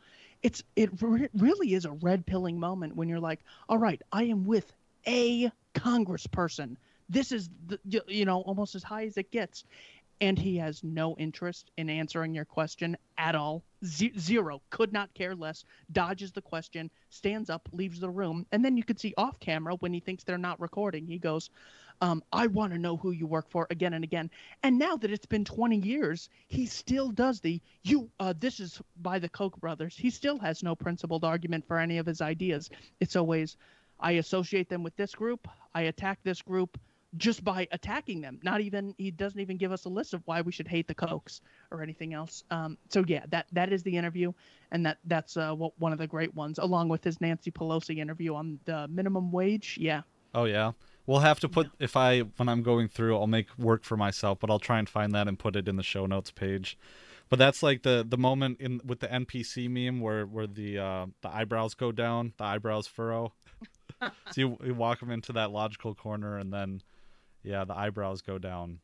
Really is a red pilling moment when you're like, all right, I am with a congressperson. This is you know, almost as high as it gets, and he has no interest in answering your question at all. Zero, could not care less, dodges the question, stands up, leaves the room, and then you could see off camera when he thinks they're not recording, he goes, I want to know who you work for, again and again. And now that it's been 20 years, he still does this is by the Koch brothers. He still has no principled argument for any of his ideas. It's always, I associate them with this group, I attack this group, just by attacking them. Not even he doesn't even give us a list of why we should hate the Kochs or anything else. So yeah, that is the interview, and that's one of the great ones, along with his Nancy Pelosi interview on the minimum wage. Yeah, Oh yeah. We'll have to yeah. put if I when I'm going through, I'll make work for myself, but I'll try and find that and put it in the show notes page. But that's like the moment in with the NPC meme where the eyebrows go down, the eyebrows furrow. So you walk them into that logical corner, and then yeah, the eyebrows go down.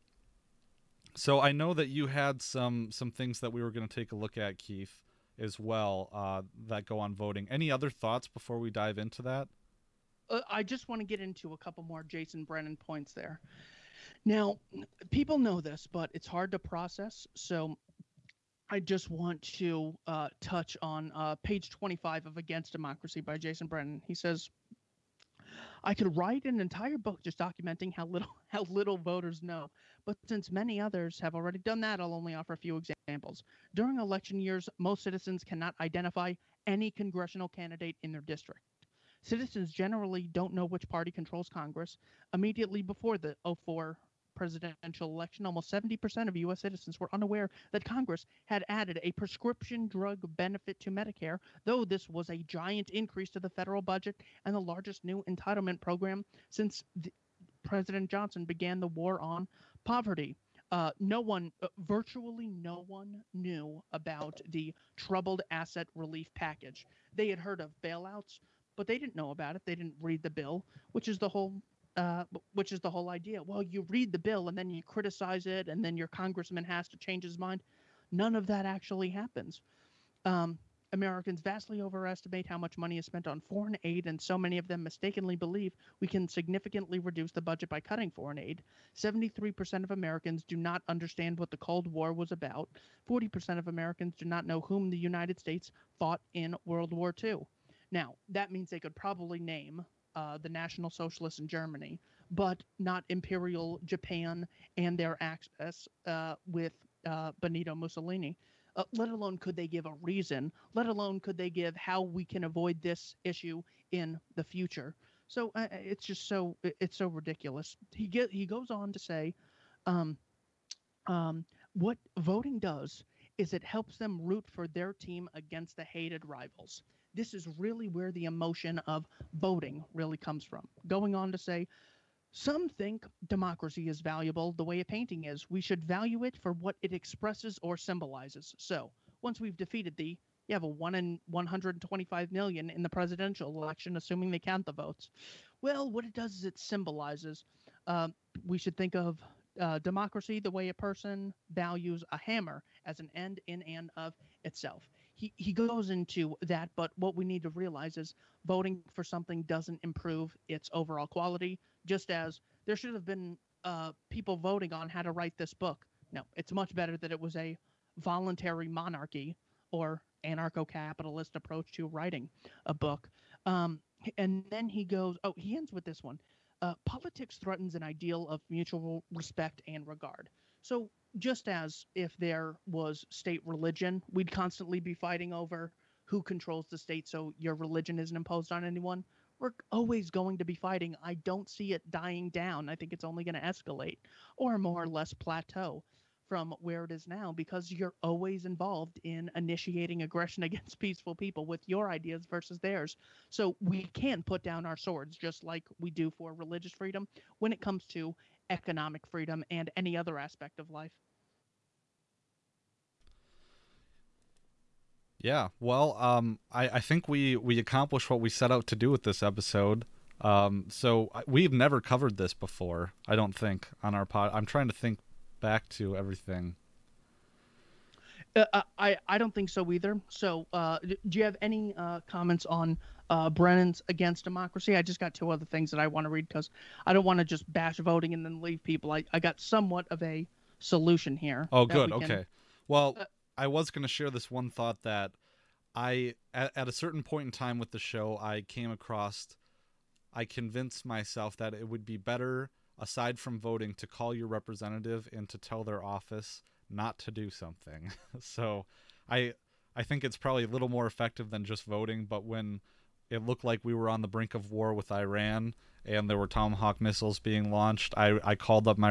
So I know that you had some things that we were going to take a look at, Keith, as well, that go on voting. Any other thoughts before we dive into that? I just want to get into a couple more Jason Brennan points there. Now, people know this, but it's hard to process. So I just want to touch on page 25 of Against Democracy by Jason Brennan. He says, I could write an entire book just documenting how little how little voters know. But since many others have already done that, I'll only offer a few examples. During election years, most citizens cannot identify any congressional candidate in their district. Citizens generally don't know which party controls Congress. Immediately before the '04 presidential election, almost 70% of U.S. citizens were unaware that Congress had added a prescription drug benefit to Medicare, though this was a giant increase to the federal budget and the largest new entitlement program since President Johnson began the war on poverty. Virtually no one knew about the troubled asset relief package. They had heard of bailouts, but they didn't know about it. They didn't read the bill, which is the whole which is the whole idea. Well, you read the bill and then you criticize it, and then your congressman has to change his mind. None of that actually happens. Um, Americans vastly overestimate how much money is spent on foreign aid, and so many of them mistakenly believe we can significantly reduce the budget by cutting foreign aid. 73% of Americans do not understand what the Cold War was about. 40% of Americans do not know whom the United States fought in World War II. Now, that means they could probably name the National Socialists in Germany, but not Imperial Japan and their access with Benito Mussolini. Let alone could they give a reason, let alone could they give how we can avoid this issue in the future. So it's just it's so ridiculous. He goes on to say, um, what voting does is it helps them root for their team against the hated rivals. This is really where the emotion of voting really comes from. Going on to say, some think democracy is valuable the way a painting is. We should value it for what it expresses or symbolizes. So, once we've defeated you have a 1 in 125 million in the presidential election, assuming they count the votes. Well, what it does is it symbolizes. Uh, we should think of democracy the way a person values a hammer as an end in and of itself. He goes into that, but what we need to realize is voting for something doesn't improve its overall quality, just as there should have been people voting on how to write this book. No, it's much better that it was a voluntary monarchy or anarcho-capitalist approach to writing a book. Um, and then he ends with this one. Politics threatens an ideal of mutual respect and regard. So just as if there was state religion, we'd constantly be fighting over who controls the state so your religion isn't imposed on anyone. We're always going to be fighting. I don't see it dying down. I think it's only going to escalate or more or less plateau from where it is now because you're always involved in initiating aggression against peaceful people with your ideas versus theirs. So we can put down our swords just like we do for religious freedom when it comes to economic freedom and any other aspect of life. Yeah, well, I think we accomplished what we set out to do with this episode. We've never covered this before, I don't think, on our pod. I'm trying to think back to everything. I don't think so either. So, do you have any comments on Brennan's Against Democracy? I just got two other things that I want to read because I don't want to just bash voting and then leave people. I got somewhat of a solution here Oh, that good. we can. Okay. Well, Uh, I was going to share this one thought that at a certain point in time with the show, I convinced myself that it would be better, aside from voting, to call your representative and to tell their office not to do something. So I I think it's probably a little more effective than just voting, but when it looked like we were on the brink of war with Iran, and there were Tomahawk missiles being launched, I called up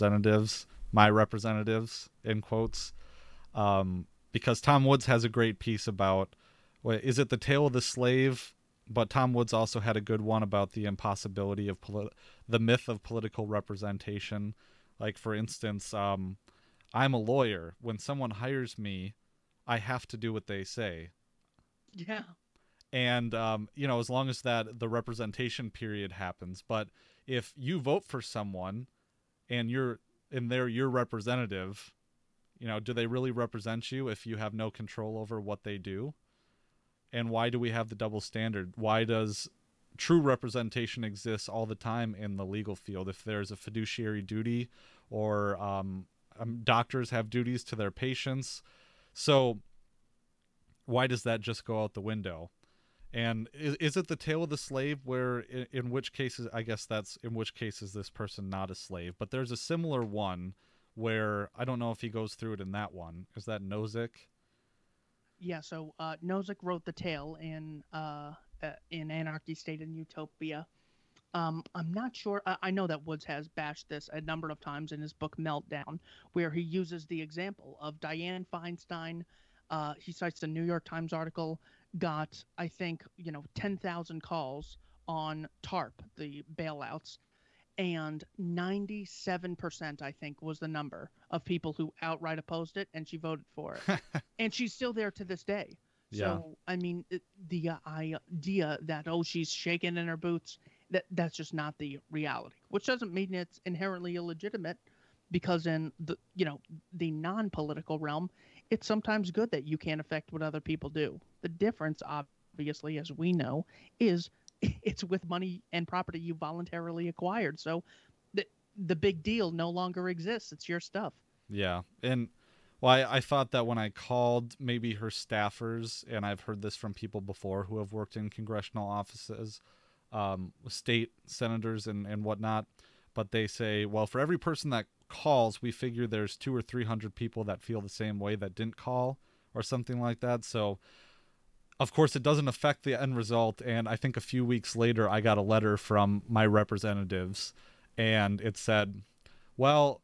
my representatives in quotes, because Tom Woods has a great piece about, is it the tale of the slave? But Tom Woods also had a good one about the impossibility of the myth of political representation. Like, for instance, I'm a lawyer. When someone hires me, I have to do what they say. Yeah. And as long as that the representation period happens. But if you vote for someone and they're your representative, do they really represent you if you have no control over what they do? And why do we have the double standard? Why does true representation exist all the time in the legal field? If there's a fiduciary duty, or doctors have duties to their patients, so why does that just go out the window? And is it the tale of the slave, where in which cases, I guess that's in which case is this person not a slave? But there's a similar one where I don't know if he goes through it in that one. Is that Nozick? Yeah, so Nozick wrote the tale in Anarchy, State, and Utopia. I'm not sure. I know that Woods has bashed this a number of times in his book Meltdown, where he uses the example of Dianne Feinstein. He cites the New York Times article, got, I think, 10,000 calls on TARP, the bailouts, and 97%, I think, was the number of people who outright opposed it, and she voted for it. And she's still there to this day. Yeah. So, I mean, the idea that, oh, she's shaking in her boots, that's just not the reality, which doesn't mean it's inherently illegitimate, because in the non-political realm, it's sometimes good that you can't affect what other people do. The difference, obviously, as we know, is it's with money and property you voluntarily acquired. So the big deal no longer exists. It's your stuff. Yeah. And well, I thought that when I called maybe her staffers, and I've heard this from people before who have worked in congressional offices, state senators and whatnot, but they say, well, for every person that calls, we figure there's 200 or 300 people that feel the same way that didn't call, or something like that. So of course it doesn't affect the end result. And I think a few weeks later I got a letter from my representatives, and it said, well,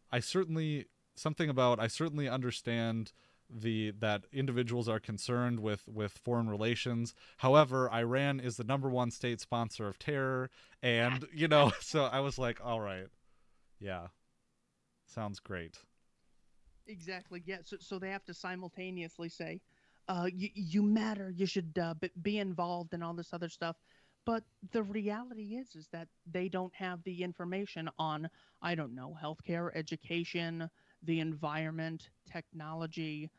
I certainly understand that individuals are concerned with foreign relations. However, Iran is the #1 state sponsor of terror, and so I was like, all right, yeah, sounds great. Exactly. Yeah. So they have to simultaneously say, you matter. You should be involved in all this other stuff. But the reality is that they don't have the information on, I don't know, healthcare, education, the environment, technology,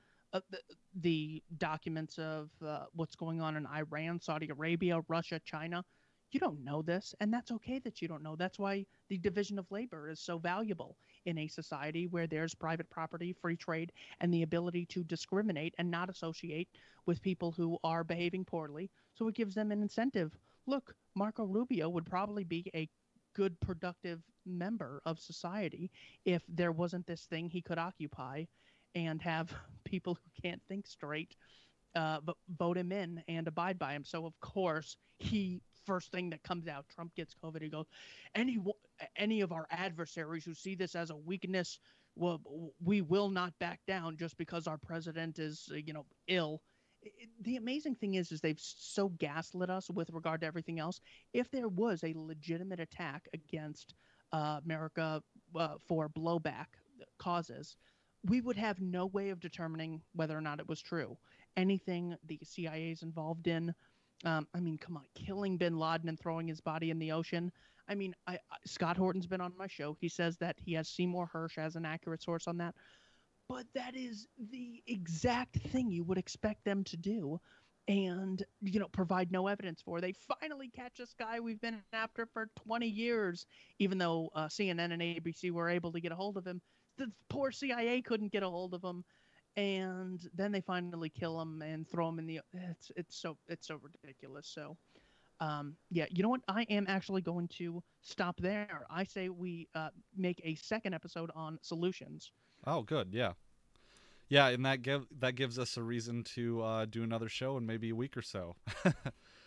the documents of what's going on in Iran, Saudi Arabia, Russia, China. You don't know this, and that's okay that you don't know. That's why the division of labor is so valuable in a society where there's private property, free trade, and the ability to discriminate and not associate with people who are behaving poorly. So it gives them an incentive. Look, Marco Rubio would probably be a good, productive member of society if there wasn't this thing he could occupy and have people who can't think straight but vote him in and abide by him. So of course he first thing that comes out, Trump gets COVID. He goes, any any of our adversaries who see this as a weakness, well, we will not back down just because our president is ill. The amazing thing is they've so gaslit us with regard to everything else. If there was a legitimate attack against America for blowback causes, we would have no way of determining whether or not it was true. Anything the CIA is involved in, I mean, come on, killing bin Laden and throwing his body in the ocean. I mean, Scott Horton's been on my show. He says that he has Seymour Hersh as an accurate source on that. But that is the exact thing you would expect them to do and, provide no evidence for. They finally catch this guy we've been after for 20 years, even though CNN and ABC were able to get a hold of him. The poor CIA couldn't get a hold of him, and then they finally kill him and throw him in the. It's so ridiculous. So, yeah, you know what? I am actually going to stop there. I say we make a second episode on solutions. Oh, good. Yeah. Yeah, and that gives us a reason to do another show in maybe a week or so.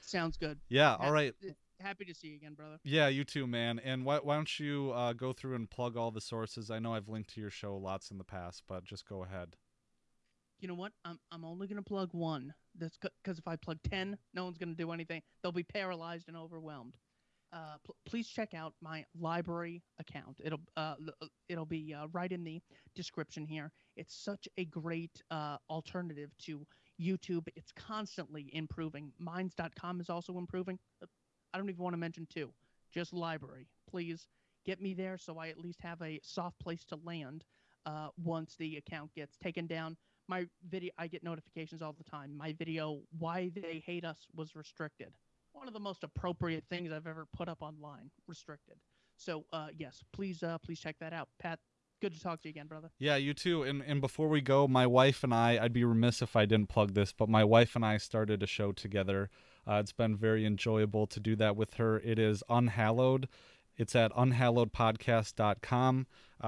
Sounds good. Yeah, all Ha- right. Happy to see you again, brother. Yeah, you too, man. And why don't you go through and plug all the sources? I know I've linked to your show lots in the past, but just go ahead. You know what? I'm only gonna plug one. That's because if I plug 10, no one's gonna do anything. They'll be paralyzed and overwhelmed. Please check out my library account. It'll be right in the description here. It's such a great alternative to YouTube. It's constantly improving. Minds.com is also improving. I don't even want to mention two. Just library. Please get me there so I at least have a soft place to land once the account gets taken down. My video, I get notifications all the time. My video, Why They Hate Us, was restricted. One of the most appropriate things I've ever put up online, restricted. So yes, please check that out. Pat, good to talk to you again, brother. Yeah, you too. And before we go, my wife and I'd be remiss if I didn't plug this, but my wife and I started a show together. It's been very enjoyable to do that with her. It is Unhallowed. It's at unhallowedpodcast.com.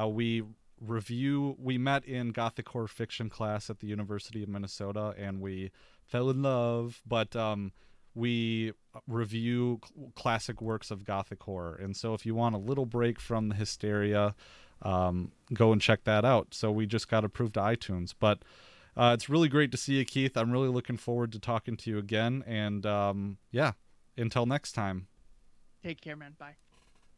We met in Gothic horror fiction class at the University of Minnesota, and we fell in love, but we review classic works of Gothic horror. And so if you want a little break from the hysteria, go and check that out. So we just got approved to iTunes. But it's really great to see you, Keith. I'm really looking forward to talking to you again. And yeah, until next time. Take care, man. Bye.